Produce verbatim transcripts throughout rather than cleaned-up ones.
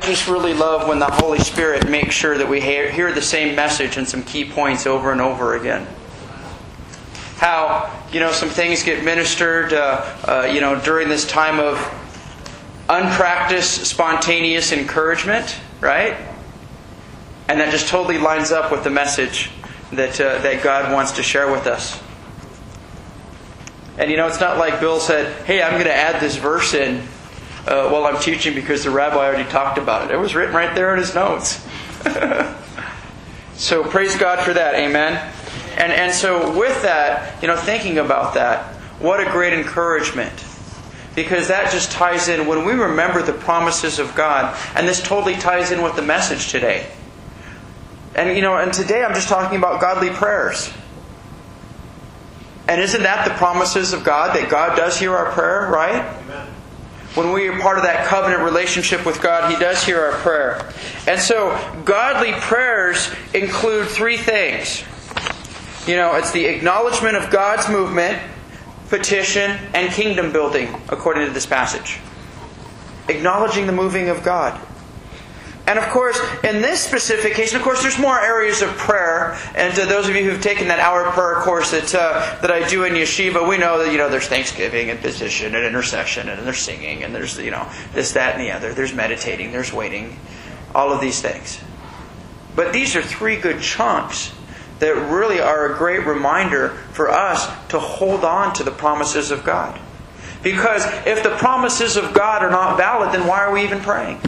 just really love when the Holy Spirit makes sure that we hear the same message and some key points over and over again. How, you know, some things get ministered, uh, uh, you know, during this time of unpracticed, spontaneous encouragement, right? And that just totally lines up with the message that uh, that God wants to share with us. And you know, it's not like Bill said, hey, I'm going to add this verse in uh, while I'm teaching because the rabbi already talked about it. It was written right there in his notes. So praise God for that. Amen. And and so with that, you know, thinking about that, what a great encouragement. Because that just ties in when we remember the promises of God. And this totally ties in with the message today. And you know, and today I'm just talking about godly prayers. And isn't that the promises of God? That God does hear our prayer, right? Amen. When we are part of that covenant relationship with God, He does hear our prayer. And so, godly prayers include three things. You know, it's the acknowledgement of God's movement, petition, and kingdom building, according to this passage. Acknowledging the moving of God. And of course, in this specific case, and of course there's more areas of prayer, and to those of you who've taken that hour prayer course that uh, that I do in Yeshiva, we know that, you know, there's thanksgiving and petition and intercession, and there's singing, and there's, you know, this, that, and the other. There's meditating, there's waiting, all of these things. But these are three good chunks that really are a great reminder for us to hold on to the promises of God. Because if the promises of God are not valid, then why are we even praying?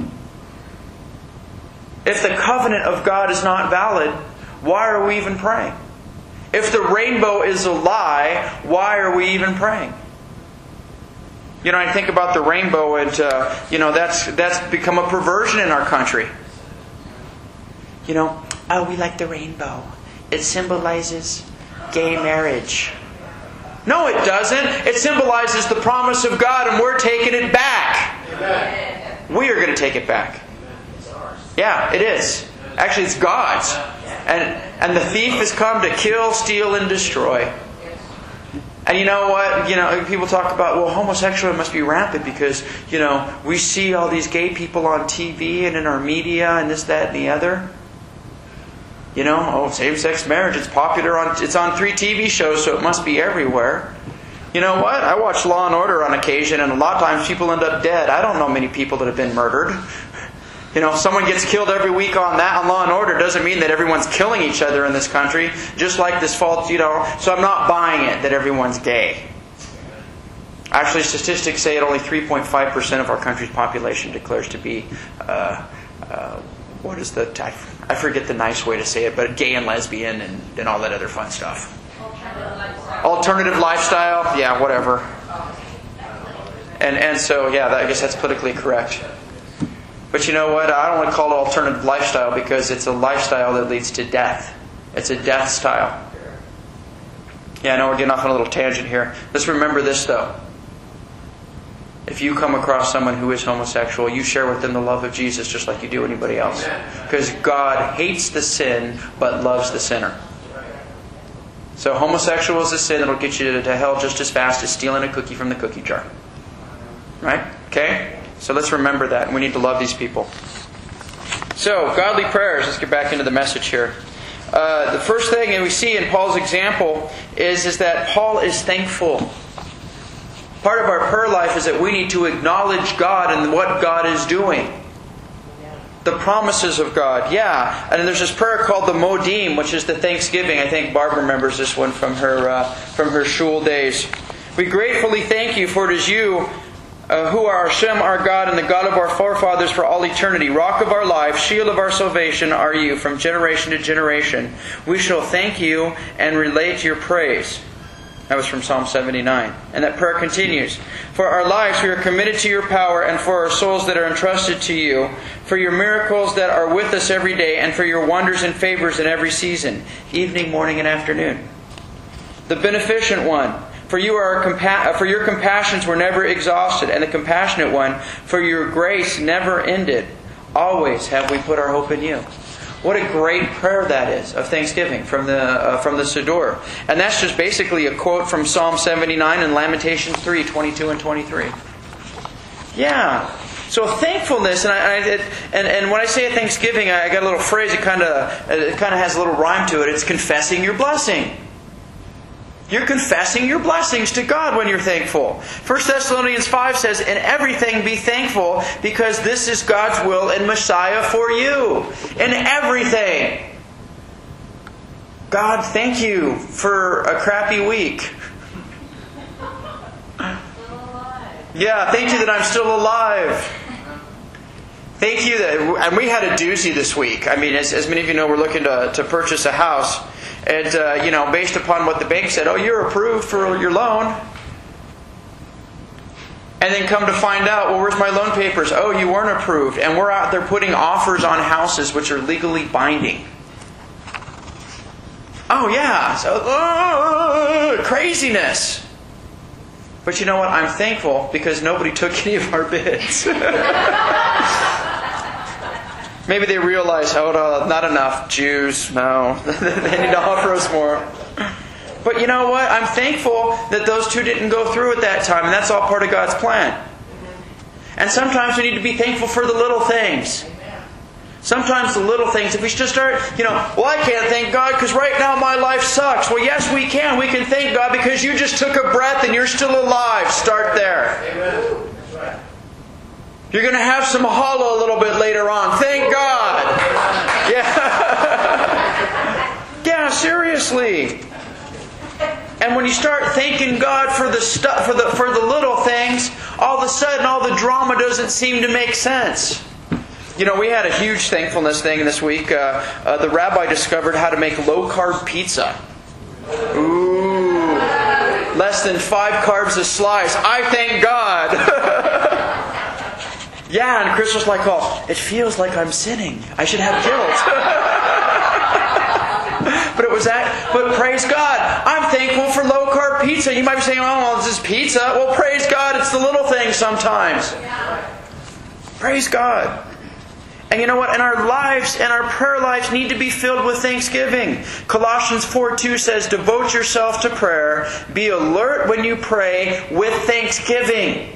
If the covenant of God is not valid, why are we even praying? If the rainbow is a lie, why are we even praying? You know, I think about the rainbow, and uh, you know, that's that's become a perversion in our country. You know, oh, we like the rainbow. It symbolizes gay marriage. No, it doesn't. It symbolizes the promise of God, and we're taking it back. Amen. We are going to take it back. Yeah, it is. Actually, it's God's. And and the thief has come to kill, steal, and destroy. And you know what? You know, people talk about, well, homosexuality must be rampant because, you know, we see all these gay people on T V and in our media and this, that, and the other. You know, oh, same-sex marriage, it's popular on, it's on three T V shows, so it must be everywhere. You know what? I watch Law and Order on occasion, and a lot of times people end up dead. I don't know many people that have been murdered. You know, if someone gets killed every week on that, on Law and Order, doesn't mean that everyone's killing each other in this country. Just like this false, you know, so I'm not buying it that everyone's gay. Actually, statistics say that only three point five percent of our country's population declares to be, uh, uh, what is the, I, I forget the nice way to say it, but gay and lesbian and, and all that other fun stuff. Alternative lifestyle. Alternative lifestyle, yeah, whatever. And and so, yeah, that, I guess that's politically correct. But you know what? I don't want to call it alternative lifestyle because it's a lifestyle that leads to death. It's a death style. Yeah, I know we're getting off on a little tangent here. Let's remember this, though. If you come across someone who is homosexual, you share with them the love of Jesus just like you do anybody else. Because God hates the sin but loves the sinner. So homosexual is a sin that will get you to hell just as fast as stealing a cookie from the cookie jar. Right? Okay? So let's remember that. And we need to love these people. So, godly prayers. Let's get back into the message here. Uh, the first thing that we see in Paul's example is, is that Paul is thankful. Part of our prayer life is that we need to acknowledge God and what God is doing. The promises of God. Yeah. And there's this prayer called the Modim, which is the Thanksgiving. I think Barb remembers this one from her, uh, from her shul days. We gratefully thank you, for it is you Uh, who are Hashem, our God, and the God of our forefathers for all eternity. Rock of our life, shield of our salvation are you from generation to generation. We shall thank you and relate your praise. That was from Psalm seventy-nine. And that prayer continues. For our lives we are committed to your power, and for our souls that are entrusted to you, for your miracles that are with us every day, and for your wonders and favors in every season, evening, morning, and afternoon. The beneficent one. For you are compa- for your compassions were never exhausted, and the compassionate one, for your grace never ended. Always have we put our hope in you. What a great prayer that is of thanksgiving from the uh, from the Siddur. And that's just basically a quote from Psalm seventy-nine and Lamentations three, twenty-two and twenty-three. Yeah. So thankfulness, and I, I it, and and when I say Thanksgiving, I got a little phrase. It kind of it kind of has a little rhyme to it. It's confessing your blessing. You're confessing your blessings to God when you're thankful. First Thessalonians five says, "In everything be thankful, because this is God's will in Messiah for you." In everything. God, thank you for a crappy week. Yeah, thank you that I'm still alive. Thank you that, and we had a doozy this week. I mean, as, as many of you know, we're looking to, to purchase a house. And, uh, you know, based upon what the bank said, oh, you're approved for your loan. And then come to find out, well, where's my loan papers? Oh, you weren't approved. And we're out there putting offers on houses which are legally binding. Oh, yeah. So, uh, craziness. But you know what? I'm thankful because nobody took any of our bids. Maybe they realize, oh, no, not enough Jews. No, they need to offer us more. But you know what? I'm thankful that those two didn't go through at that time. And that's all part of God's plan. And sometimes we need to be thankful for the little things. Sometimes the little things, if we just start, you know, well, I can't thank God because right now my life sucks. Well, yes, we can. We can thank God because you just took a breath and you're still alive. Start there. Amen. You're going to have some hollow a little bit later on. Thank God. Yeah. Yeah, seriously. And when you start thanking God for the stuff, for the for the little things, all of a sudden all the drama doesn't seem to make sense. You know, we had a huge thankfulness thing this week. Uh, uh, the rabbi discovered how to make low-carb pizza. Ooh. Less than five carbs a slice. I thank God. Yeah, and Chris was like, oh, it feels like I'm sinning. I should have guilt. But it was that. But praise God. I'm thankful for low-carb pizza. You might be saying, oh, well, this is pizza. Well, praise God. It's the little things sometimes. Praise God. And you know what? And our lives and our prayer lives need to be filled with thanksgiving. Colossians four two says, devote yourself to prayer. Be alert when you pray with thanksgiving.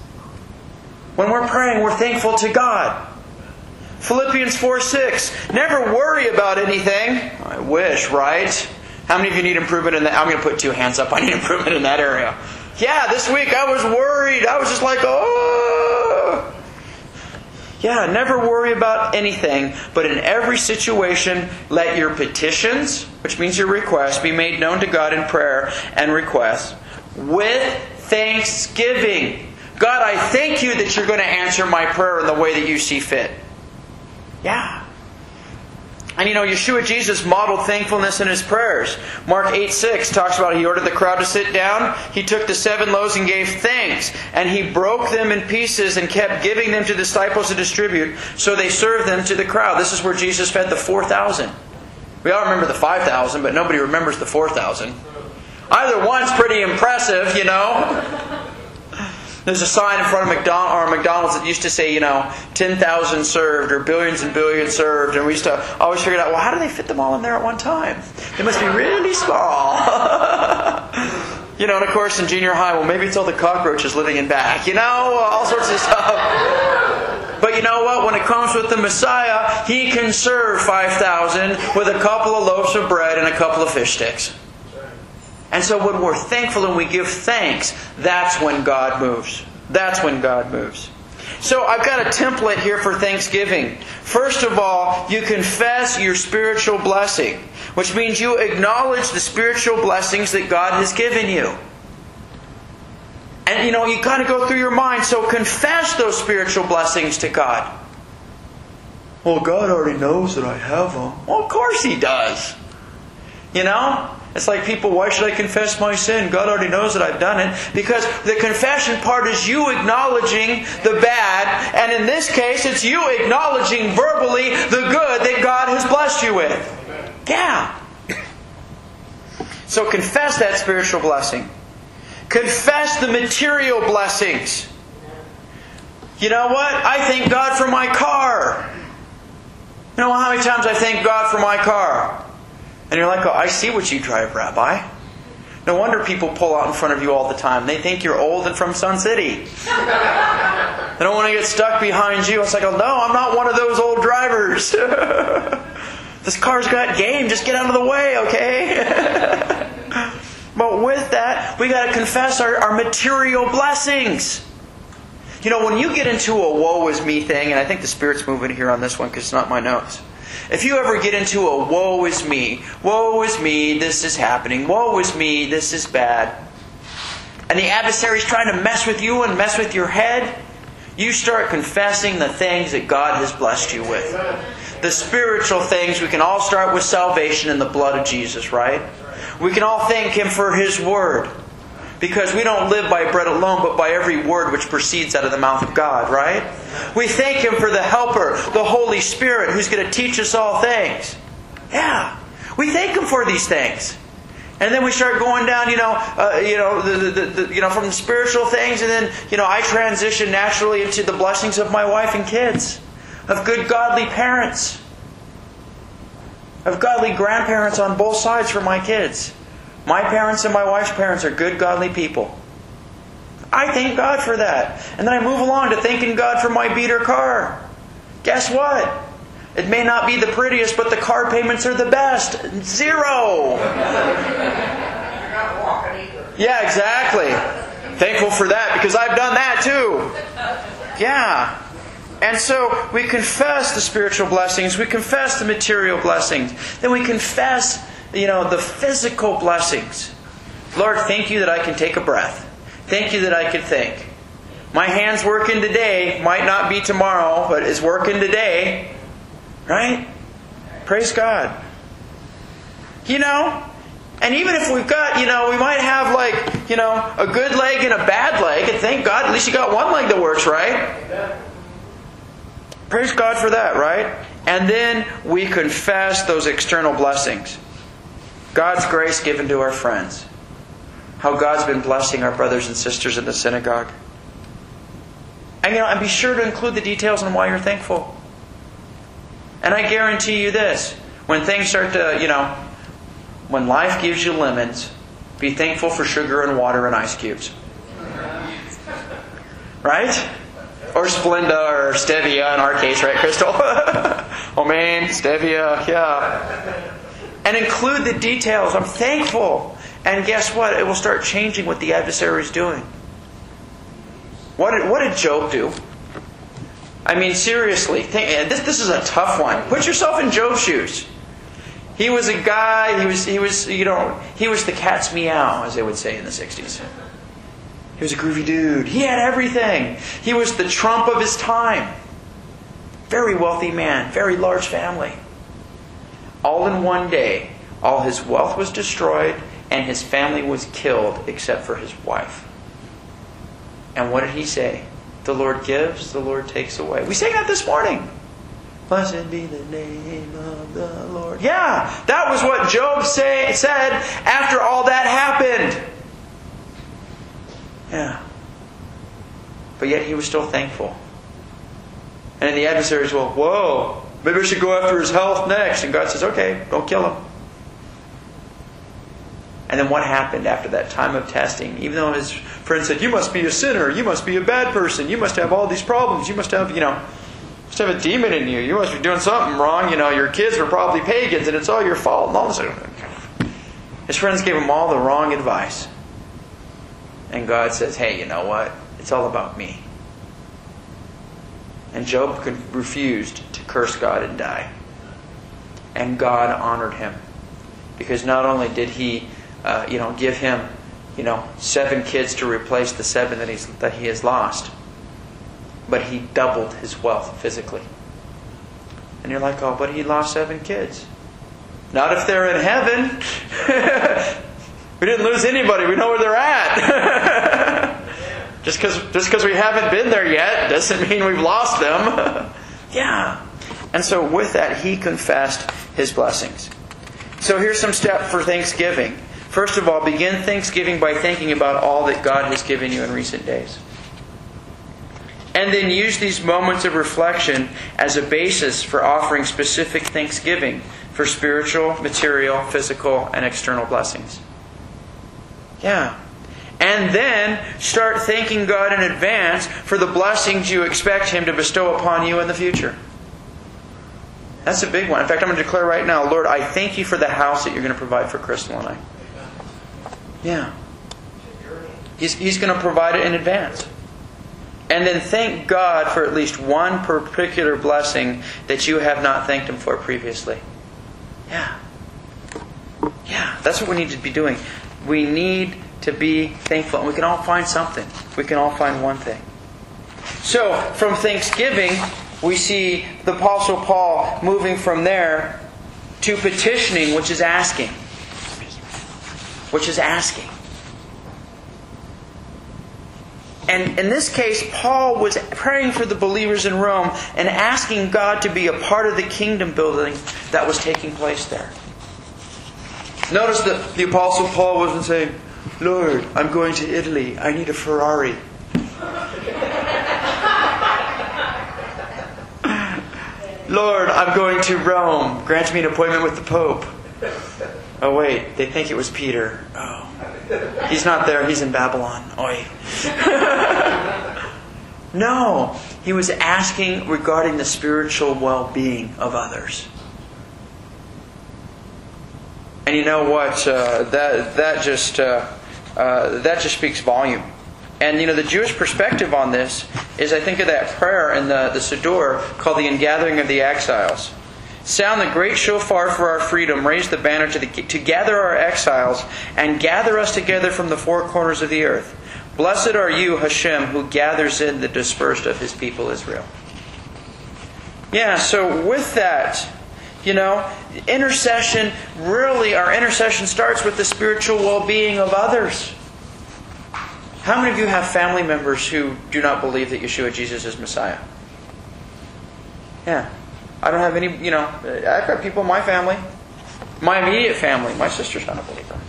When we're praying, we're thankful to God. Philippians four six, never worry about anything. I wish, right? How many of you need improvement in that? I'm going to put two hands up. I need improvement in that area. Yeah, this week I was worried. I was just like, oh. Yeah, never worry about anything, but in every situation, let your petitions, which means your requests, be made known to God in prayer and requests with thanksgiving. God, I thank you that you're going to answer my prayer in the way that you see fit. Yeah. And you know, Yeshua Jesus modeled thankfulness in His prayers. Mark eight six talks about He ordered the crowd to sit down. He took the seven loaves and gave thanks. And He broke them in pieces and kept giving them to disciples to distribute. So they served them to the crowd. This is where Jesus fed the four thousand. We all remember the five thousand, but nobody remembers the four thousand. Either one's pretty impressive, you know. There's a sign in front of McDonald's, or McDonald's that used to say, you know, ten thousand served or billions and billions served. And we used to always figure out, well, how do they fit them all in there at one time? They must be really small. You know, and of course in junior high, well, maybe it's all the cockroaches living in back. You know, all sorts of stuff. But you know what? When it comes with the Messiah, He can serve five thousand with a couple of loaves of bread and a couple of fish sticks. And so when we're thankful and we give thanks, that's when God moves. That's when God moves. So I've got a template here for Thanksgiving. First of all, you confess your spiritual blessing, which means you acknowledge the spiritual blessings that God has given you. And you know, you kind of go through your mind, so confess those spiritual blessings to God. Well, God already knows that I have them. Well, of course He does. You know? It's like people, why should I confess my sin? God already knows that I've done it. Because the confession part is you acknowledging the bad. And in this case, it's you acknowledging verbally the good that God has blessed you with. Yeah. So confess that spiritual blessing. Confess the material blessings. You know what? I thank God for my car. You know how many times I thank God for my car? And you're like, oh, I see what you drive, Rabbi. No wonder people pull out in front of you all the time. They think you're old and from Sun City. I don't want to get stuck behind you. It's like, oh, no, I'm not one of those old drivers. This car's got game. Just get out of the way, okay? But with that, we got to confess our, our material blessings. You know, when you get into a woe is me thing, and I think the Spirit's moving here on this one because it's not my notes. If you ever get into a woe is me, woe is me, this is happening, woe is me, this is bad, and the adversary's trying to mess with you and mess with your head, you start confessing the things that God has blessed you with. The spiritual things, we can all start with salvation in the blood of Jesus, right? We can all thank Him for His Word. Because we don't live by bread alone, but by every word which proceeds out of the mouth of God, right? We thank Him for the Helper, the Holy Spirit, who's going to teach us all things. Yeah. We thank Him for these things. And then we start going down, you know, uh, you know, the, the, the, you know, from the spiritual things, and then, you know, I transition naturally into the blessings of my wife and kids, of good godly parents, of godly grandparents on both sides for my kids. My parents and my wife's parents are good, godly people. I thank God for that. And then I move along to thanking God for my beater car. Guess what? It may not be the prettiest, but the car payments are the best. Zero. Yeah, exactly. Thankful for that because I've done that too. Yeah. And so we confess the spiritual blessings. We confess the material blessings. Then we confess, you know, the physical blessings. Lord, thank You that I can take a breath. Thank You that I can think. My hand's working today. Might not be tomorrow, but it's working today. Right? Praise God. You know, and even if we've got, you know, we might have like, you know, a good leg and a bad leg, and thank God at least you got one leg that works, right? Praise God for that, right? And then we confess those external blessings. God's grace given to our friends. How God's been blessing our brothers and sisters in the synagogue. And, you know, and be sure to include the details on why you're thankful. And I guarantee you this. When things start to, you know, when life gives you lemons, be thankful for sugar and water and ice cubes. Right? Or Splenda or Stevia in our case, right, Crystal? Oh man, Stevia, yeah. And include the details. I'm thankful. And guess what? It will start changing what the adversary is doing. What did, what did Job do? I mean, seriously, think, this this is a tough one. Put yourself in Job's shoes. He was a guy. He was he was you know he was the cat's meow, as they would say in the sixties. He was a groovy dude. He had everything. He was the Trump of his time. Very wealthy man, very large family. All in one day, all his wealth was destroyed and his family was killed except for his wife. And what did he say? The Lord gives, the Lord takes away. We sang that this morning. Blessed be the name of the Lord. Yeah, that was what Job say, said after all that happened. Yeah. But yet he was still thankful. And the adversaries, well, whoa, maybe I should go after his health next. And God says, okay, don't kill him. And then what happened after that time of testing? Even though his friend said, you must be a sinner, you must be a bad person, you must have all these problems, you must have, you know, must have a demon in you, you must be doing something wrong, you know, your kids were probably pagans and it's all your fault. And all this. His friends gave him all the wrong advice. And God says, hey, you know what? It's all about me. And Job refused to curse God and die. And God honored him. Because not only did He uh, you know, give him you know, seven kids to replace the seven that, he's, that he has lost, but He doubled his wealth physically. And you're like, oh, but he lost seven kids. Not if they're in heaven. We didn't lose anybody. We know where they're at. Just because just because we haven't been there yet doesn't mean we've lost them. Yeah. And so with that, he confessed his blessings. So here's some steps for Thanksgiving. First of all, begin Thanksgiving by thinking about all that God has given you in recent days. And then use these moments of reflection as a basis for offering specific thanksgiving for spiritual, material, physical, and external blessings. Yeah. And then start thanking God in advance for the blessings you expect Him to bestow upon you in the future. That's a big one. In fact, I'm going to declare right now, Lord, I thank You for the house that You're going to provide for Crystal and I. Yeah. He's, he's going to provide it in advance. And then thank God for at least one particular blessing that you have not thanked Him for previously. Yeah. Yeah, that's what we need to be doing. We need to be thankful. And we can all find something. We can all find one thing. So, from thanksgiving, we see the Apostle Paul moving from there to petitioning, which is asking. Which is asking. And in this case, Paul was praying for the believers in Rome and asking God to be a part of the kingdom building that was taking place there. Notice that the Apostle Paul wasn't saying, Lord, I'm going to Italy. I need a Ferrari. Lord, I'm going to Rome. Grant me an appointment with the Pope. Oh wait, they think it was Peter. Oh. He's not there, he's in Babylon. Oi. No, he was asking regarding the spiritual well-being of others. And you know what? Uh, that that just uh, uh, that just speaks volume. And you know the Jewish perspective on this is, I think of that prayer in the the Siddur called the Ingathering of the Exiles. Sound the great shofar for our freedom. Raise the banner to, the, to gather our exiles and gather us together from the four corners of the earth. Blessed are you, Hashem, who gathers in the dispersed of His people Israel. Yeah, so with that, you know, intercession, really, our intercession starts with the spiritual well-being of others. How many of you have family members who do not believe that Yeshua Jesus is Messiah? Yeah. I don't have any, you know, I've got people in my family. My immediate family. My sister's not a believer.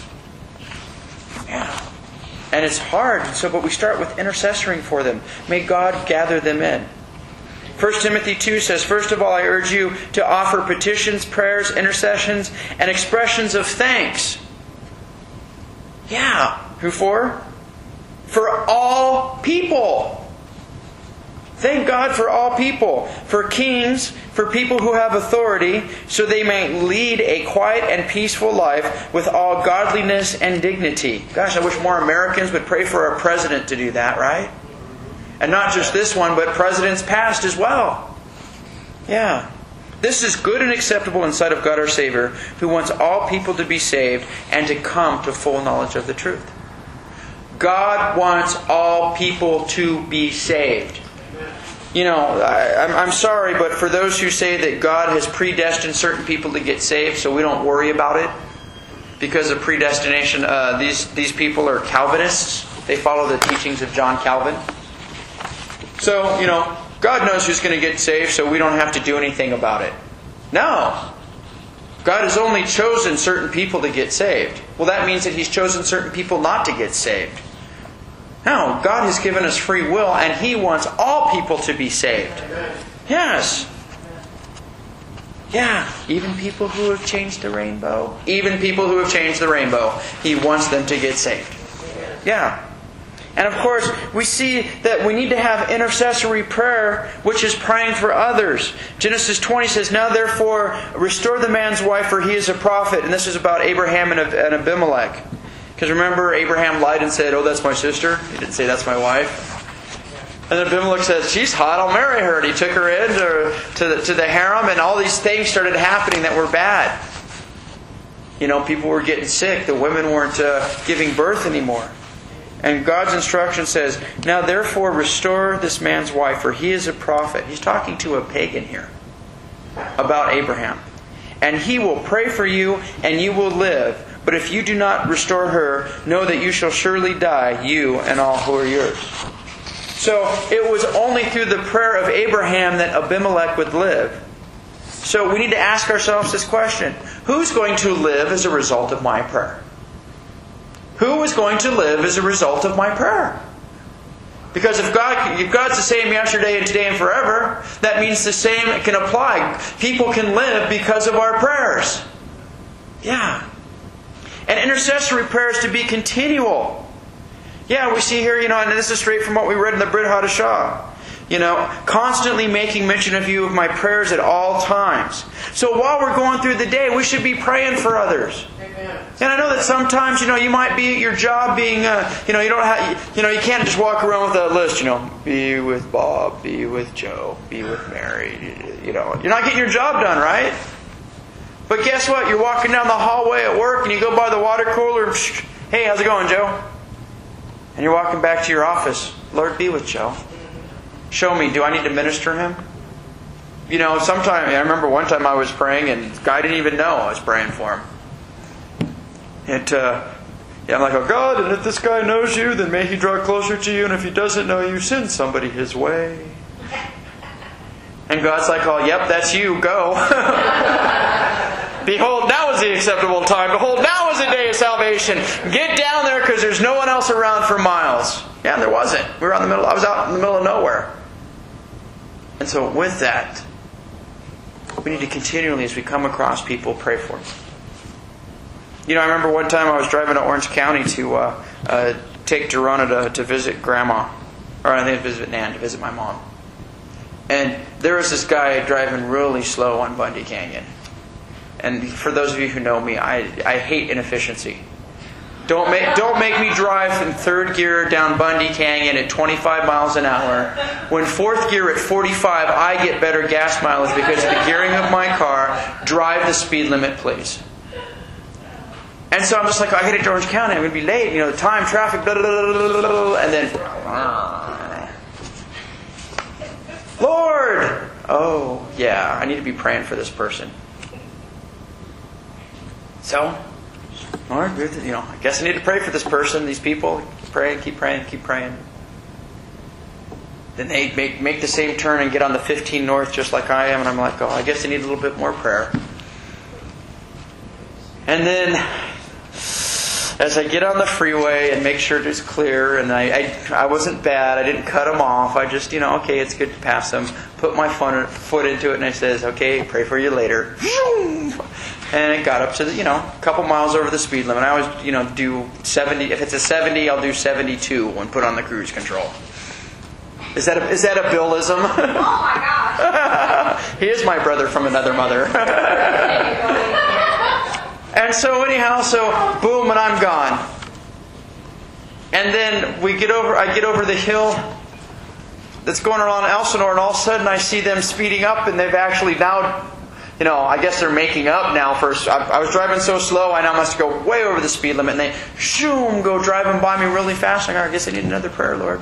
Yeah. And it's hard. So, but we start with intercessoring for them. May God gather them in. First Timothy two says, first of all, I urge you to offer petitions, prayers, intercessions, and expressions of thanks. Yeah. Who for? For all people. Thank God for all people, for kings, for people who have authority, so they may lead a quiet and peaceful life with all godliness and dignity. Gosh, I wish more Americans would pray for our president to do that, right? And not just this one, but presidents past as well. Yeah. This is good and acceptable in sight of God our Savior, who wants all people to be saved and to come to full knowledge of the truth. God wants all people to be saved. You know, I, I'm, I'm sorry, but for those who say that God has predestined certain people to get saved, so we don't worry about it, because of predestination, uh, these these people are Calvinists. They follow the teachings of John Calvin. So, you know, God knows who's going to get saved, so we don't have to do anything about it. No. God has only chosen certain people to get saved. Well, that means that He's chosen certain people not to get saved. No, God has given us free will, and He wants all people to be saved. Yes. Yeah, even people who have changed the rainbow. Even people who have changed the rainbow. He wants them to get saved. Yeah. And of course, we see that we need to have intercessory prayer, which is praying for others. Genesis twenty says, now therefore restore the man's wife, for he is a prophet. And this is about Abraham and Abimelech. Because remember, Abraham lied and said, oh, that's my sister. He didn't say, that's my wife. And then Abimelech says, she's hot, I'll marry her. And he took her in to, to, the, to the harem, and all these things started happening that were bad. You know, people were getting sick. The women weren't uh, giving birth anymore. And God's instruction says, now therefore restore this man's wife, for he is a prophet. He's talking to a pagan here about Abraham. And he will pray for you, and you will live. But if you do not restore her, know that you shall surely die, you and all who are yours. So it was only through the prayer of Abraham that Abimelech would live. So we need to ask ourselves this question. Who's going to live as a result of my prayer? Who is going to live as a result of my prayer? Because if God, if God's the same yesterday and today and forever, that means the same can apply. People can live because of our prayers. Yeah. And intercessory prayer is to be continual. Yeah, we see here, you know, and this is straight from what we read in the Brit Hadashah. You know, constantly making mention of you of my prayers at all times. So while we're going through the day, we should be praying for others. Amen. And I know that sometimes, you know, you might be at your job being, uh, you know, you don't have, you know, you can't just walk around with a list, you know, be with Bob, be with Joe, be with Mary. You know, you're not getting your job done, right? But guess what? You're walking down the hallway at work and you go by the water cooler. Hey, how's it going, Joe? And you're walking back to your office. Lord, be with Joe. Show me, do I need to minister him? You know, sometime, I remember one time I was praying and the guy didn't even know I was praying for him. And uh, yeah, I'm like, oh God, and if this guy knows you, then may he draw closer to you. And if he doesn't know you, send somebody his way. And God's like, oh, yep, that's you, go. Behold, now is the acceptable time. Behold, now is the day of salvation. Get down there because there's no one else around for miles. Yeah, there wasn't. We were out in the middle. I was out in the middle of nowhere. And so with that, we need to continually, as we come across people, pray for them. You know, I remember one time I was driving to Orange County to uh, uh, take Dorona to, to visit Grandma. Or I think to visit Nan, to visit my mom. And there was this guy driving really slow on Bundy Canyon. And for those of you who know me, I, I hate inefficiency. Don't make don't make me drive in third gear down Bundy Canyon at twenty-five miles an hour. When fourth gear at forty-five, I get better gas mileage because of the gearing of my car. Drive the speed limit, please. And so I'm just like, oh, I get to Orange County, I'm going to be late. You know, the time, traffic, blah, blah, blah, blah, blah, and then, Lord, oh yeah, I need to be praying for this person. So, Lord, you know, I guess I need to pray for this person, these people. Pray, keep praying, keep praying. Then they make make the same turn and get on the fifteen North just like I am, and I'm like, oh, I guess I need a little bit more prayer. And then, as I get on the freeway and make sure it's clear, and I, I I wasn't bad, I didn't cut them off. I just, you know, okay, it's good to pass them. Put my foot into it, and I says, okay, pray for you later. And it got up to the, you know, a couple miles over the speed limit. I always, you know, do seventy. If it's a seventy, I'll do seventy-two when put on the cruise control. Is that a, is that a Billism? Oh my gosh! He is my brother from another mother. And so anyhow, so boom, and I'm gone. And then we get over. I get over the hill that's going around Elsinore, and all of a sudden I see them speeding up, and they've actually now. You know, I guess they're making up now for... I, I was driving so slow, I now must go way over the speed limit. And they, shoom, go driving by me really fast. I go, I guess I need another prayer, Lord.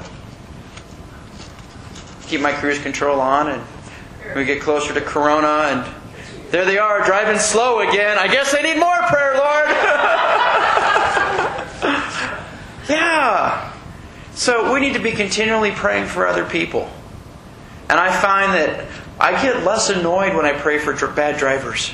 Keep my cruise control on, and we get closer to Corona, and there they are, driving slow again. I guess I need more prayer, Lord. Yeah. So we need to be continually praying for other people. And I find that I get less annoyed when I pray for bad drivers.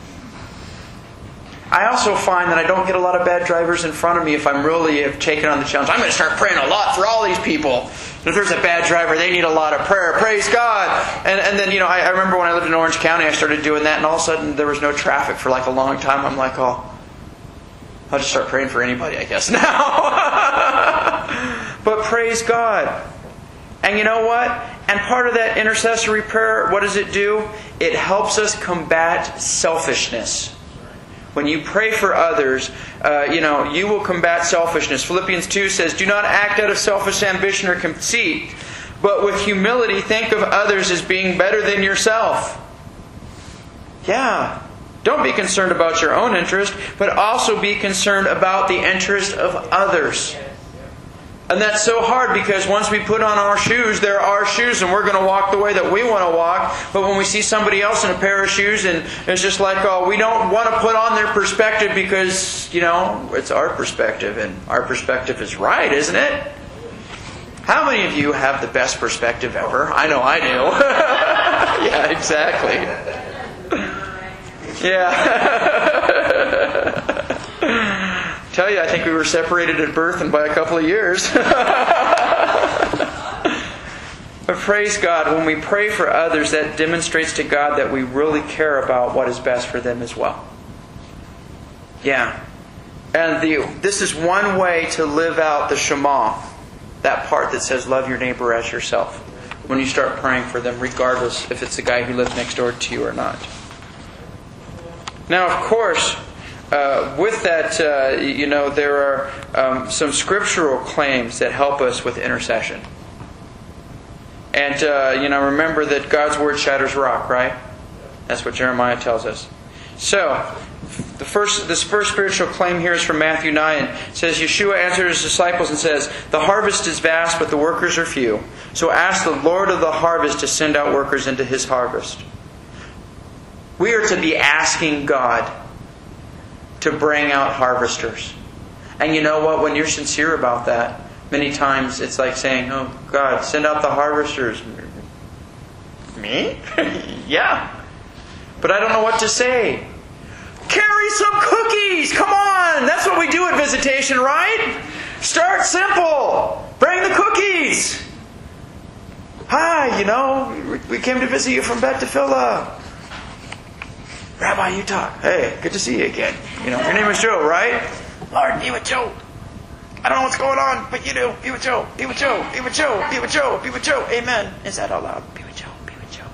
I also find that I don't get a lot of bad drivers in front of me if I'm really have taken on the challenge. I'm going to start praying a lot for all these people. If there's a bad driver, they need a lot of prayer. Praise God. And and then, you know, I, I remember when I lived in Orange County, I started doing that, and all of a sudden there was no traffic for like a long time. I'm like, oh, I'll just start praying for anybody, I guess, now. But praise God. And you know what? And part of that intercessory prayer, what does it do? It helps us combat selfishness. When you pray for others, uh, you know, you will combat selfishness. Philippians two says, do not act out of selfish ambition or conceit, but with humility think of others as being better than yourself. Yeah. Don't be concerned about your own interest, but also be concerned about the interest of others. And that's so hard because once we put on our shoes, they're our shoes and we're going to walk the way that we want to walk. But when we see somebody else in a pair of shoes and it's just like, oh, we don't want to put on their perspective because, you know, it's our perspective and our perspective is right, isn't it? How many of you have the best perspective ever? I know I do. Yeah, exactly. Yeah. Tell you, I think we were separated at birth and by a couple of years. But praise God, when we pray for others, that demonstrates to God that we really care about what is best for them as well. Yeah. And the, this is one way to live out the Shema. That part that says, love your neighbor as yourself. When you start praying for them, regardless if it's the guy who lives next door to you or not. Now, of course, uh, with that, uh, you know, there are um, some scriptural claims that help us with intercession. And, uh, you know, remember that God's Word shatters rock, right? That's what Jeremiah tells us. So, the first, this first spiritual claim here is from Matthew nine. It says, Yeshua answered his disciples and says, the harvest is vast, but the workers are few. So ask the Lord of the harvest to send out workers into His harvest. We are to be asking God to bring out harvesters. And you know what? When you're sincere about that, many times it's like saying, oh, God, send out the harvesters. Me? Yeah. But I don't know what to say. Carry some cookies! Come on! That's what we do at Visitation, right? Start simple. Bring the cookies. Hi, you know, we came to visit you from Bet Tefillah. Rabbi, you talk. Hey, good to see you again. You know, your name is Joe, right? Lord, be with Joe. I don't know what's going on, but you do. Be with Joe. Be with Joe. Be with Joe. Be with Joe. Be with Joe. Amen. Is that all loud? Be with Joe. Be with Joe.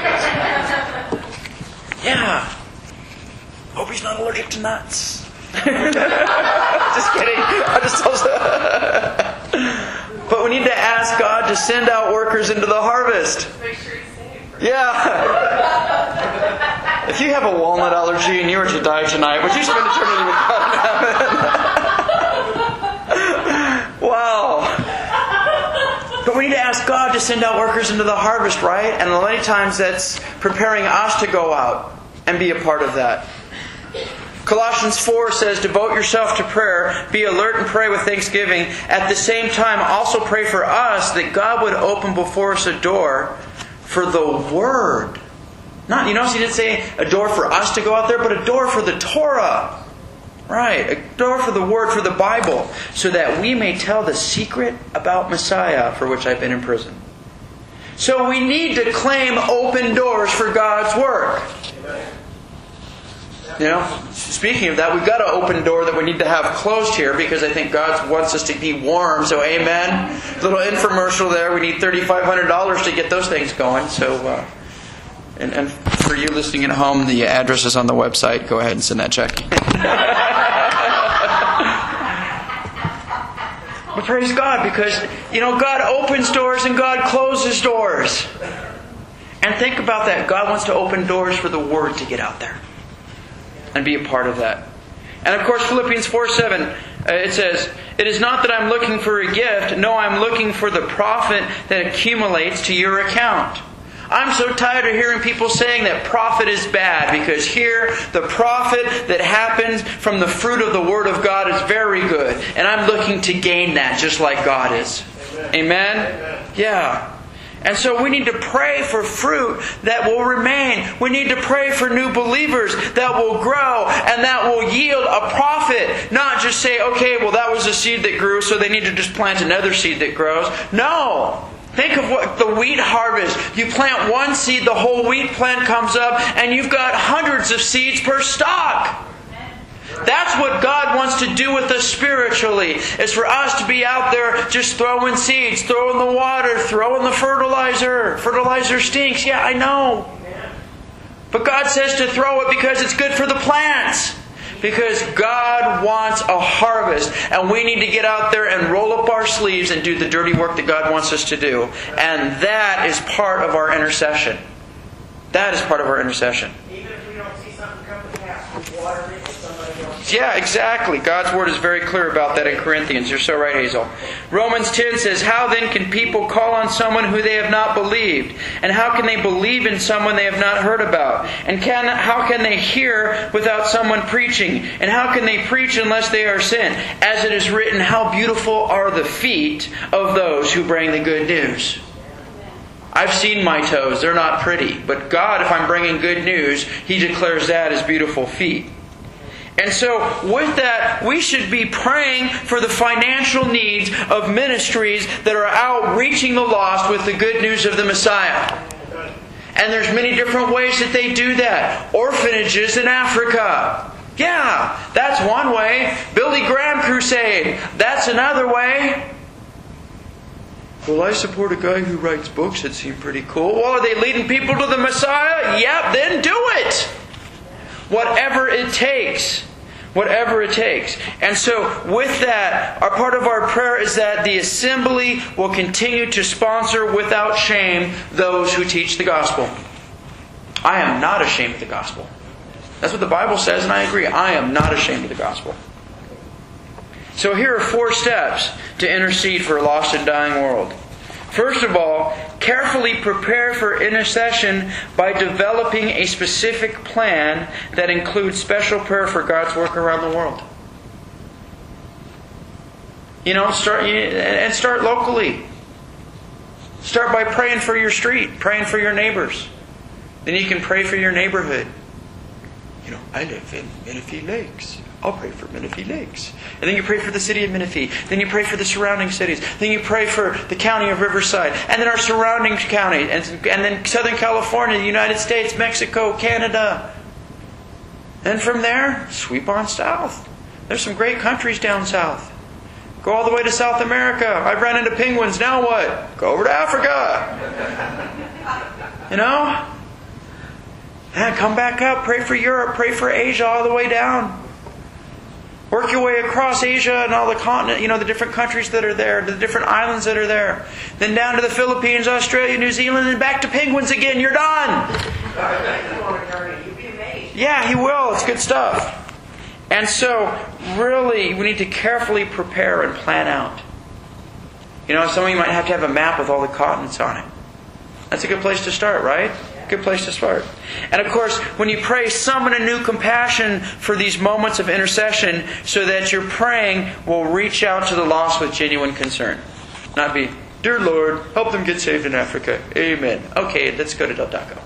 Yeah. Hope he's not allergic to nuts. Just kidding. I just told you. But we need to ask God to send out workers into the harvest. Make sure he's safe. Yeah. If you have a walnut allergy and you were to die tonight, would you spend eternity with God in heaven? Wow. But we need to ask God to send out workers into the harvest, right? And many times that's preparing us to go out and be a part of that. Colossians four says, devote yourself to prayer, be alert and pray with thanksgiving. At the same time, also pray for us that God would open before us a door for the Word. Not, you notice he didn't say a door for us to go out there, but a door for the Torah. Right, a door for the Word, for the Bible, so that we may tell the secret about Messiah for which I've been in prison. So we need to claim open doors for God's work. You know, speaking of that, we've got an open door that we need to have closed here because I think God wants us to be warm. So amen. Little infomercial there. We need thirty-five hundred dollars to get those things going. So, uh, and, and for you listening at home, the address is on the website. Go ahead and send that check. But praise God, because, you know, God opens doors and God closes doors. And think about that. God wants to open doors for the Word to get out there and be a part of that. And of course, Philippians four seven, uh, it says, it is not that I'm looking for a gift. No, I'm looking for the profit that accumulates to your account. I'm so tired of hearing people saying that profit is bad, because here, the profit that happens from the fruit of the Word of God is very good. And I'm looking to gain that just like God is. Amen? Amen? Amen. Yeah. And so we need to pray for fruit that will remain. We need to pray for new believers that will grow and that will yield a profit. Not just say, okay, well that was a seed that grew, so they need to just plant another seed that grows. No! Think of what the wheat harvest. You plant one seed, the whole wheat plant comes up, and you've got hundreds of seeds per stalk. That's what God wants to do with us spiritually. Is for us to be out there just throwing seeds, throwing the water, throwing the fertilizer. Fertilizer stinks. Yeah, I know. But God says to throw it because it's good for the plants. Because God wants a harvest. And we need to get out there and roll up our sleeves and do the dirty work that God wants us to do. And that is part of our intercession. That is part of our intercession. Even if we don't see something come to pass, we water it for somebody else. Yeah, exactly. God's Word is very clear about that in Corinthians. You're so right, Hazel. Romans ten says, how then can people call on someone who they have not believed? And how can they believe in someone they have not heard about? And can how can they hear without someone preaching? And how can they preach unless they are sent? As it is written, how beautiful are the feet of those who bring the good news. I've seen my toes. They're not pretty. But God, if I'm bringing good news, He declares that as beautiful feet. And so, with that, we should be praying for the financial needs of ministries that are out reaching the lost with the good news of the Messiah. And there's many different ways that they do that. Orphanages in Africa. Yeah, that's one way. Billy Graham crusade. That's another way. Well, I support a guy who writes books that seem pretty cool. Well, are they leading people to the Messiah? Yep, then do it. Whatever it takes. Whatever it takes. And so, with that, our part of our prayer is that the assembly will continue to sponsor without shame those who teach the gospel. I am not ashamed of the gospel. That's what the Bible says, and I agree. I am not ashamed of the gospel. So here are four steps to intercede for a lost and dying world. First of all, carefully prepare for intercession by developing a specific plan that includes special prayer for God's work around the world. You know, start and start locally. Start by praying for your street, praying for your neighbors. Then you can pray for your neighborhood. You know, I live in Menifee Lakes. I'll pray for Menifee Lakes. And then you pray for the city of Menifee. Then you pray for the surrounding cities. Then you pray for the county of Riverside. And then our surrounding county. And, and then Southern California, the United States, Mexico, Canada. And from there, sweep on south. There's some great countries down south. Go all the way to South America. I've ran into penguins. Now what? Go over to Africa. You know? And come back up. Pray for Europe. Pray for Asia all the way down. Work your way across Asia and all the continent, you know, the different countries that are there, the different islands that are there. Then down to the Philippines, Australia, New Zealand, and back to penguins again. You're done. Yeah, He will. It's good stuff. And so, really, we need to carefully prepare and plan out. You know, some of you might have to have a map with all the continents on it. That's a good place to start, right? Good place to start. And of course, when you pray, summon a new compassion for these moments of intercession so that your praying will reach out to the lost with genuine concern. Not be, "Dear Lord, help them get saved in Africa. Amen." Okay, let's go to Del Taco.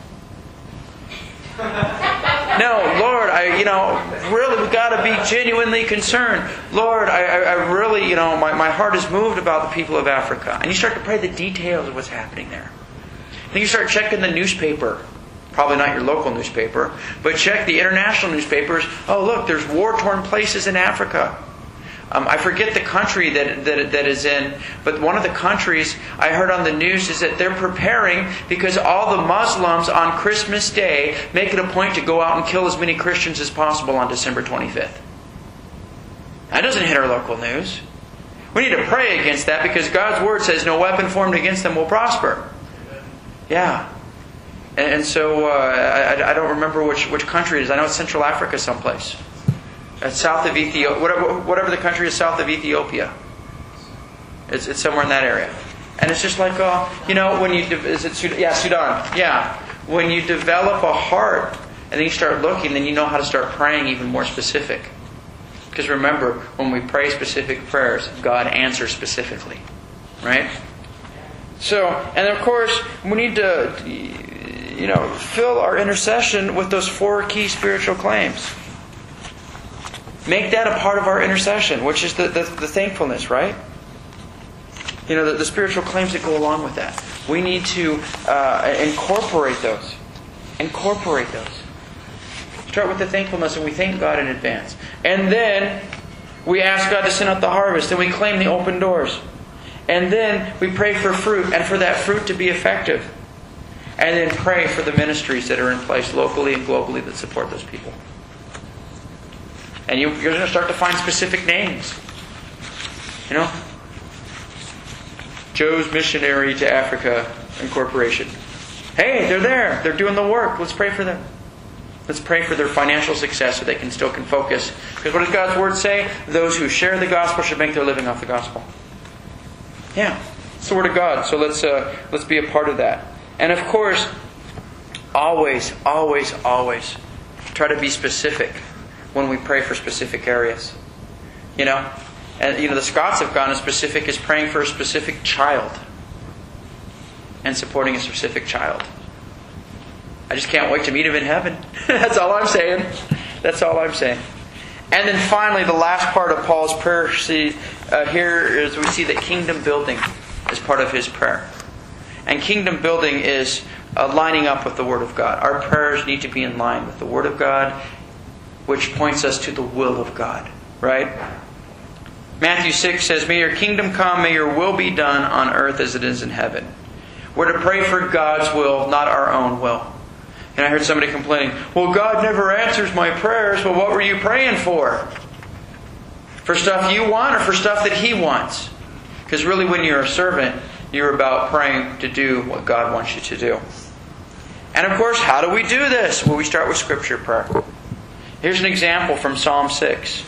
No, Lord, I, you know, really, we've got to be genuinely concerned. Lord, I, I, I really, you know, my, my heart is moved about the people of Africa. And you start to pray the details of what's happening there. Then you start checking the newspaper. Probably not your local newspaper, but check the international newspapers. Oh, look, there's war-torn places in Africa. Um, I forget the country that, that that is in, but one of the countries I heard on the news is that they're preparing because all the Muslims on Christmas Day make it a point to go out and kill as many Christians as possible on December twenty-fifth. That doesn't hit our local news. We need to pray against that because God's Word says no weapon formed against them will prosper. Yeah. And, and so, uh, I, I don't remember which, which country it is. I know it's Central Africa someplace. It's south of Ethiopia. Whatever, whatever the country is south of Ethiopia. It's, it's somewhere in that area. And it's just like, uh, you know, when you... Is it Sudan? Yeah, Sudan. Yeah. When you develop a heart and then you start looking, then you know how to start praying even more specific. Because remember, when we pray specific prayers, God answers specifically. Right? So, and of course, we need to, you know, fill our intercession with those four key spiritual claims. Make that a part of our intercession, which is the, the, the thankfulness, right? You know, the, the spiritual claims that go along with that. We need to uh, incorporate those. Incorporate those. Start with the thankfulness and we thank God in advance. And then we ask God to send out the harvest and we claim the open doors. And then we pray for fruit and for that fruit to be effective. And then pray for the ministries that are in place locally and globally that support those people. And you, you're going to start to find specific names. You know? Joe's Missionary to Africa Incorporation. Hey, they're there. They're doing the work. Let's pray for them. Let's pray for their financial success so they can still can focus. Because what does God's Word say? Those who share the gospel should make their living off the gospel. Yeah, it's the Word of God. So let's uh, let's be a part of that. And of course, always, always, always try to be specific when we pray for specific areas. You know, and you know the Scots have gone as specific as praying for a specific child and supporting a specific child. I just can't wait to meet him in heaven. That's all I'm saying. That's all I'm saying. And then finally, the last part of Paul's prayer see, uh, here is we see that kingdom building is part of his prayer. And kingdom building is uh, lining up with the Word of God. Our prayers need to be in line with the Word of God which points us to the will of God, right? Matthew six says, "May your kingdom come, may your will be done on earth as it is in heaven." We're to pray for God's will, not our own will. And I heard somebody complaining, "Well, God never answers my prayers." Well, what were you praying for? For stuff you want or for stuff that He wants? Because really when you're a servant, you're about praying to do what God wants you to do. And of course, how do we do this? Well, we start with Scripture prayer. Here's an example from Psalm six.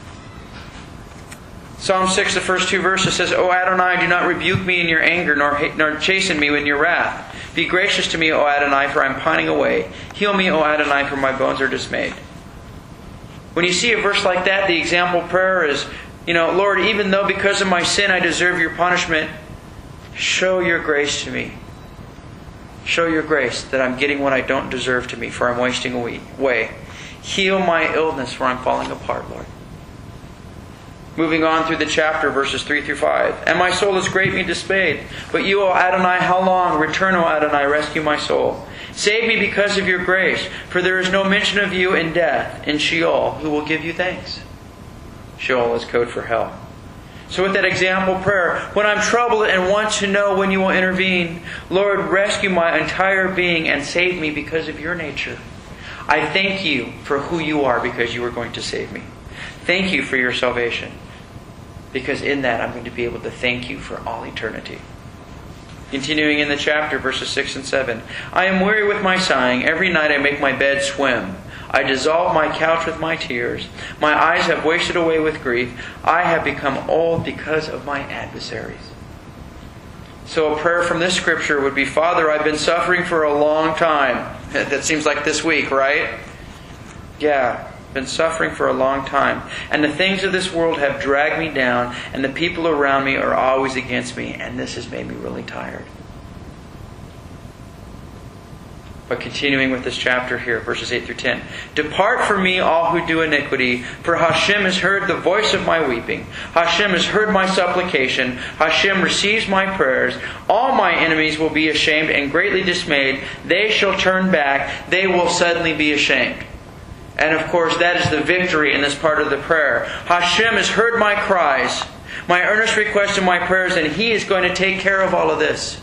Psalm six, the first two verses says, "O Adonai, do not rebuke me in your anger, nor, hate, nor chasten me in your wrath. Be gracious to me, O Adonai, for I am pining away. Heal me, O Adonai, for my bones are dismayed." When you see a verse like that, the example prayer is, you know, "Lord, even though because of my sin I deserve your punishment, show your grace to me. Show your grace that I'm getting what I don't deserve to me, for I'm wasting away. Heal my illness, for I'm falling apart, Lord." Moving on through the chapter, verses three through five. "And my soul is greatly dismayed. But you, O Adonai, how long? Return, O Adonai, rescue my soul. Save me because of your grace, for there is no mention of you in death, in Sheol, who will give you thanks." Sheol is code for hell. So with that example prayer, when I'm troubled and want to know when you will intervene, Lord, rescue my entire being and save me because of your nature. I thank you for who you are because you are going to save me. Thank you for your salvation, because in that I'm going to be able to thank you for all eternity. Continuing in the chapter, verses six and seven. "I am weary with my sighing. Every night I make my bed swim. I dissolve my couch with my tears. My eyes have wasted away with grief. I have become old because of my adversaries." So a prayer from this scripture would be, "Father, I've been suffering for a long time." That seems like this week, right? Yeah. Been suffering for a long time, and the things of this world have dragged me down, and the people around me are always against me, and this has made me really tired. But continuing with this chapter here, verses eight through ten. "Depart from me, all who do iniquity, for Hashem has heard the voice of my weeping. Hashem has heard my supplication. Hashem receives my prayers. All my enemies will be ashamed and greatly dismayed. They shall turn back. They will suddenly be ashamed." And of course, that is the victory in this part of the prayer. Hashem has heard my cries, my earnest requests and my prayers, and He is going to take care of all of this.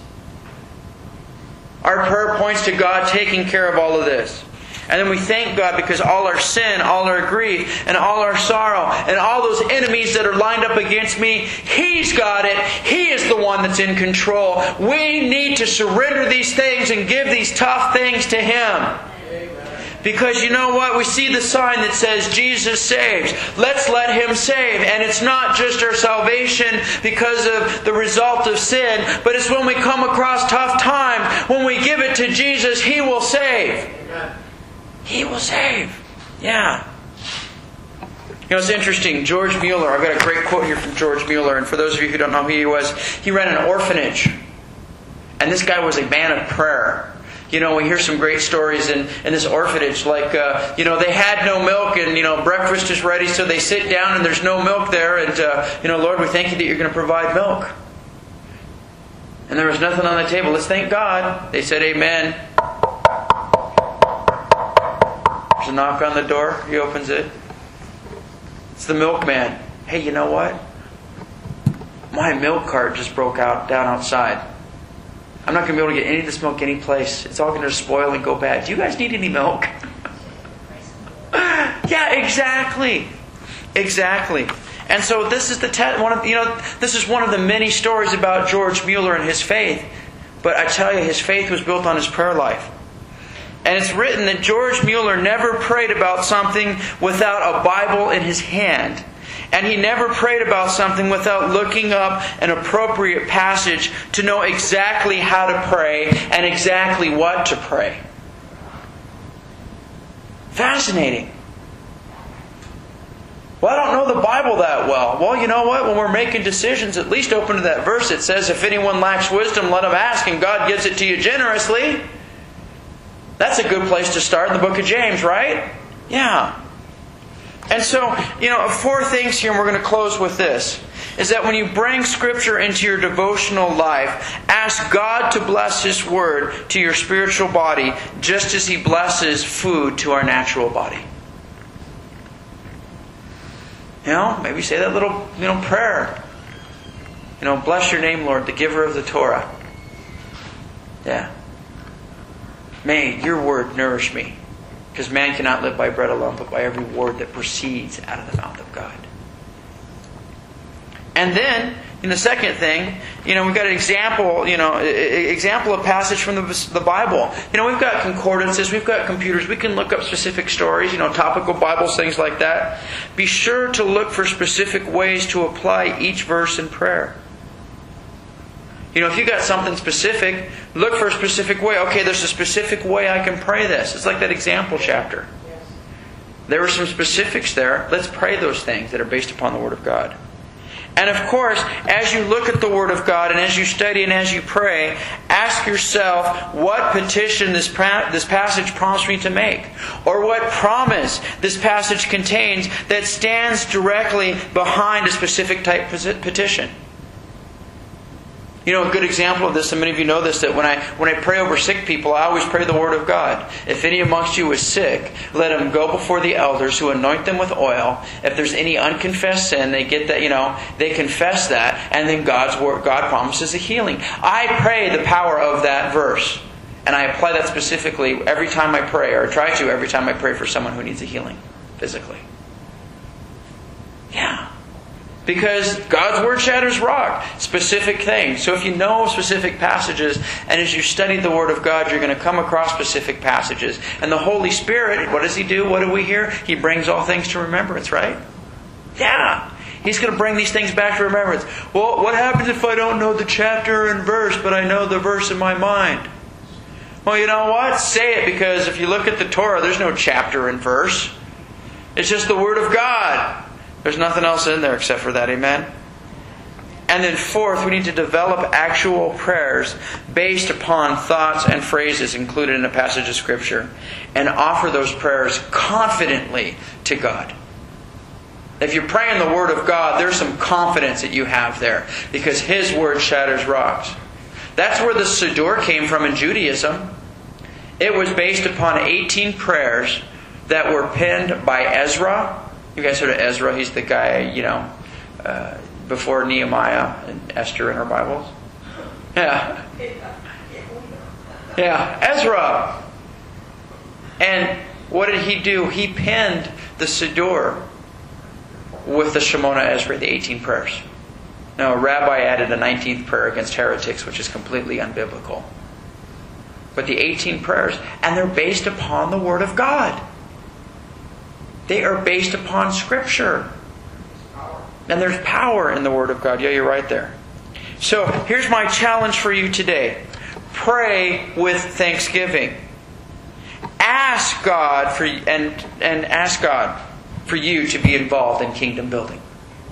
Our prayer points to God taking care of all of this. And then we thank God because all our sin, all our grief, and all our sorrow, and all those enemies that are lined up against me, He's got it. He is the one that's in control. We need to surrender these things and give these tough things to Him. Because you know what? We see the sign that says Jesus saves. Let's let Him save. And it's not just our salvation because of the result of sin, but it's when we come across tough times, when we give it to Jesus, He will save. He will save. Yeah. You know, it's interesting. George Mueller, I've got a great quote here from George Mueller. And for those of you who don't know who he was, he ran an orphanage. And this guy was a man of prayer. You know, we hear some great stories in, in this orphanage, like, uh, you know, they had no milk and, you know, breakfast is ready, so they sit down and there's no milk there. And, uh, you know, Lord, we thank you that you're going to provide milk. And there was nothing on the table. Let's thank God. They said, "Amen." There's a knock on the door. He opens it. It's the milkman. "Hey, you know what? My milk cart just broke out down outside. I'm not going to be able to get any of this milk any place. It's all going to spoil and go bad. Do you guys need any milk?" Yeah, exactly. Exactly. And so this is the te- one of you know this is one of the many stories about George Mueller and his faith. But I tell you, his faith was built on his prayer life. And it's written that George Mueller never prayed about something without a Bible in his hand. And he never prayed about something without looking up an appropriate passage to know exactly how to pray and exactly what to pray. Fascinating. Well, I don't know the Bible that well. Well, you know what? When we're making decisions, at least open to that verse. It says, "If anyone lacks wisdom, let him ask, and God gives it to you generously." That's a good place to start in the book of James, right? Yeah. And so, you know, four things here, and we're going to close with this, is that when you bring Scripture into your devotional life, ask God to bless His Word to your spiritual body, just as He blesses food to our natural body. You know, maybe say that little, you know, prayer. You know, bless your name, Lord, the giver of the Torah. Yeah. May your word nourish me. Because man cannot live by bread alone, but by every word that proceeds out of the mouth of God. And then, in the second thing, you know, we've got an example, you know, example of passage from the, the Bible. You know, we've got concordances, we've got computers, we can look up specific stories, you know, topical Bibles, things like that. Be sure to look for specific ways to apply each verse in prayer. You know, if you got something specific, look for a specific way. Okay, there's a specific way I can pray this. It's like that example chapter. There were some specifics there. Let's pray those things that are based upon the Word of God. And of course, as you look at the Word of God and as you study and as you pray, ask yourself what petition this pra- this passage prompts me to make. Or what promise this passage contains that stands directly behind a specific type petition. You know, a good example of this, and many of you know this, that when I when I pray over sick people, I always pray the Word of God. If any amongst you is sick, let him go before the elders who anoint them with oil. If there's any unconfessed sin, they get that, you know, they confess that, and then God's word, God promises a healing. I pray the power of that verse, and I apply that specifically every time I pray, or try to every time I pray for someone who needs a healing physically. Yeah. Because God's Word shatters rock. Specific things. So if you know specific passages, and as you study the Word of God, you're going to come across specific passages. And the Holy Spirit, what does He do? What do we hear? He brings all things to remembrance, right? Yeah. He's going to bring these things back to remembrance. Well, what happens if I don't know the chapter and verse, but I know the verse in my mind? Well, you know what? Say it, because if you look at the Torah, there's no chapter and verse. It's just the Word of God. There's nothing else in there except for that. Amen? And then fourth, we need to develop actual prayers based upon thoughts and phrases included in a passage of Scripture, and offer those prayers confidently to God. If you're praying the Word of God, there's some confidence that you have there, because His Word shatters rocks. That's where the Siddur came from in Judaism. It was based upon eighteen prayers that were penned by Ezra. You guys heard of Ezra? He's the guy, you know, uh, before Nehemiah and Esther in our Bibles. Yeah. Yeah, Ezra. And what did he do? He penned the Siddur with the Shemona Esrei, the eighteen prayers. Now, a rabbi added a nineteenth prayer against heretics, which is completely unbiblical. But the eighteen prayers, and they're based upon the Word of God. They are based upon Scripture. And there's power in the Word of God. Yeah, you're right there. So, here's my challenge for you today. Pray with thanksgiving. Ask God for and and ask God for you to be involved in kingdom building.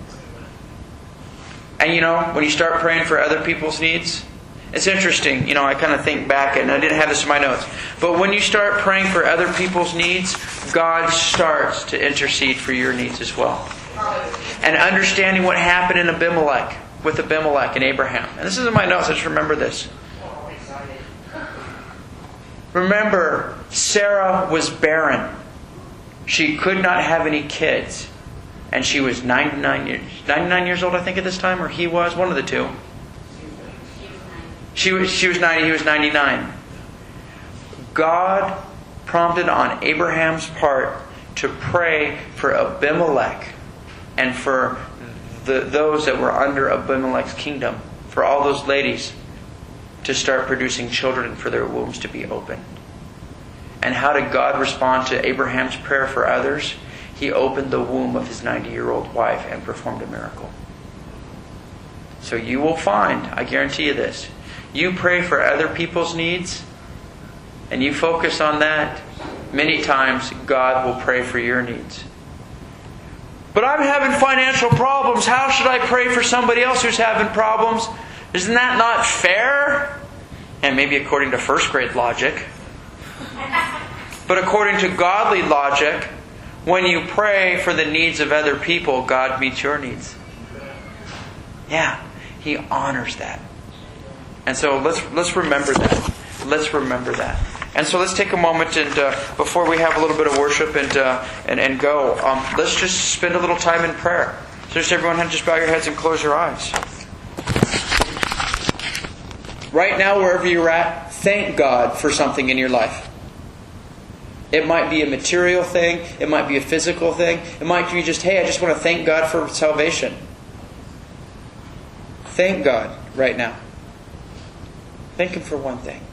And you know, when you start praying for other people's needs, it's interesting, you know, I kind of think back, and I didn't have this in my notes, but when you start praying for other people's needs, God starts to intercede for your needs as well. And understanding what happened in Abimelech, with Abimelech and Abraham. And this is in my notes, I just remember this. Remember, Sarah was barren. She could not have any kids. And she was ninety-nine years, ninety-nine years old, I think, at this time, or he was, one of the two. She was, she was ninety, he was ninety-nine. God prompted on Abraham's part to pray for Abimelech and for the, those that were under Abimelech's kingdom, for all those ladies to start producing children and for their wombs to be opened. And how did God respond to Abraham's prayer for others? He opened the womb of his ninety-year-old wife and performed a miracle. So you will find, I guarantee you this, you pray for other people's needs, and you focus on that, many times God will pray for your needs. But I'm having financial problems. How should I pray for somebody else who's having problems? Isn't that not fair? And maybe according to first grade logic. But according to godly logic, when you pray for the needs of other people, God meets your needs. Yeah, He honors that. And so let's let's remember that. Let's remember that. And so let's take a moment and uh, before we have a little bit of worship and uh, and, and go, um, let's just spend a little time in prayer. So just everyone, just bow your heads and close your eyes. Right now, wherever you're at, thank God for something in your life. It might be a material thing. It might be a physical thing. It might be just, hey, I just want to thank God for salvation. Thank God right now. Thank Him for one thing.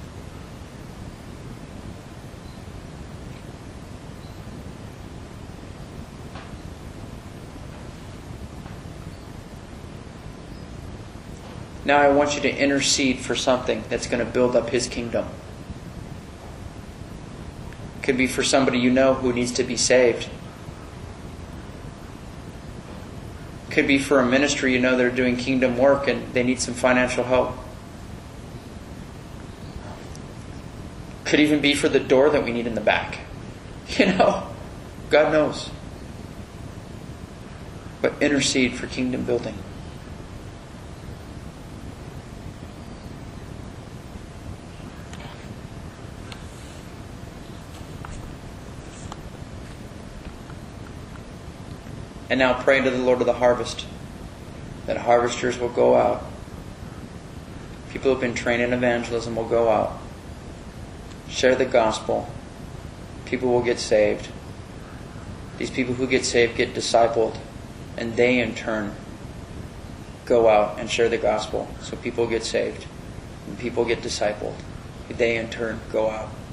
Now I want you to intercede for something that's going to build up His kingdom. Could be for somebody you know who needs to be saved. Could be for a ministry you know that are doing kingdom work and they need some financial help. Could even be for the door that we need in the back. You know, God knows. But intercede for kingdom building. And now pray to the Lord of the harvest that harvesters will go out. People who have been trained in evangelism will go out. Share the gospel. People will get saved. These people who get saved get discipled. And they in turn go out and share the gospel. So people get saved. And people get discipled. They in turn go out